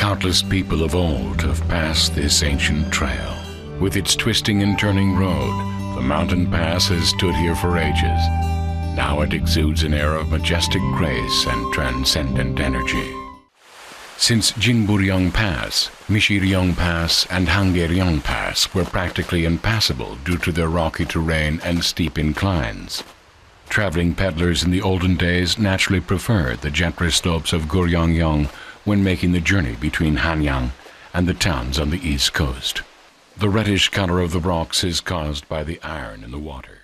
Countless people of old have passed this ancient trail. With its twisting and turning road, the mountain pass has stood here for ages. Now it exudes an air of majestic grace and transcendent energy. Since Jinburyong Pass, Mishiryong Pass and Hangyeryong Pass were practically impassable due to their rocky terrain and steep inclines. Traveling peddlers in the olden days naturally preferred the gentler slopes of Guryeongyong when making the journey between Hanyang and the towns on the east coast. The reddish color of the rocks is caused by the iron in the water.